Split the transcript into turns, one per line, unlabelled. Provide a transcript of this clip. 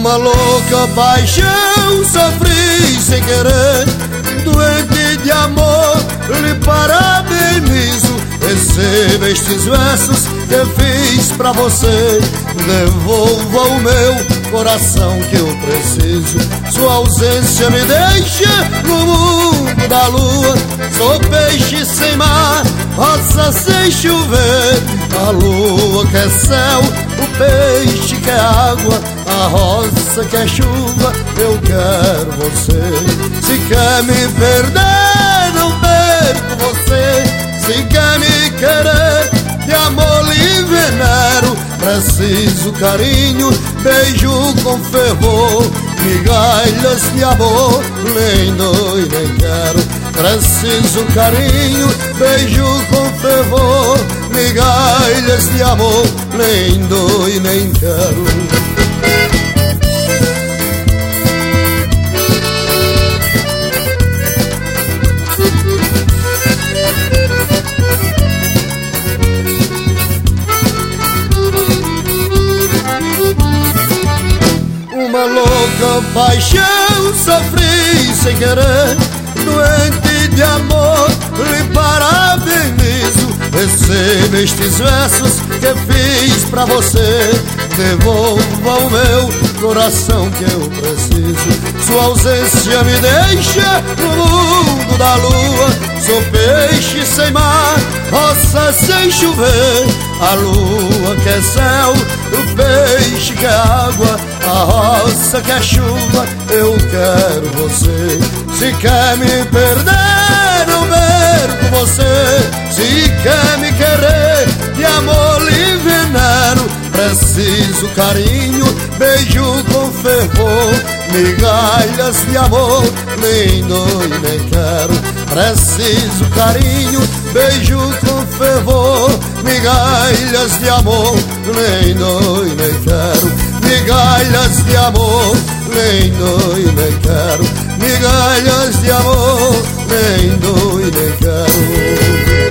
Uma louca paixão sofri sem querer, doente de amor, lhe parabenizo. Receba estes versos que eu fiz pra você. Devolva o meu coração que eu preciso. Sua ausência me deixa no mundo da lua. Sou peixe sem mar, roça sem chover. A lua quer céu, o peixe quer água, a roça quer chuva, eu quero você. Se quer me perder, não perco você. Se quer me querer, de amor lhe venero. Preciso carinho, beijo com fervor, migalhas de amor, nem dou e nem quero. Preciso carinho, beijo com fervor, migalhas de amor, nem dou e nem quero. Uma louca paixão sofri sem querer, doente de amor, lhe parabenizo. Receba estes versos que fiz pra você. Devolva o meu coração que eu preciso. Sua ausência me deixa no mundo da lua. Sou peixe sem mar, roça sem chover. A lua quer céu, o peixe quer água, a roça quer chuva, eu quero você. Se quer me perder, não perco você. Se quer me querer, de amor lhe venero. Preciso carinho, beijo com fervor, migalhas de amor, nem dou e nem quero. Preciso carinho, beijo com fervor, migalhas de amor, nem dou e nem quero. Migalhas de amor, nem dou e nem quero. Migalhas de amor, nem dou e nem quero.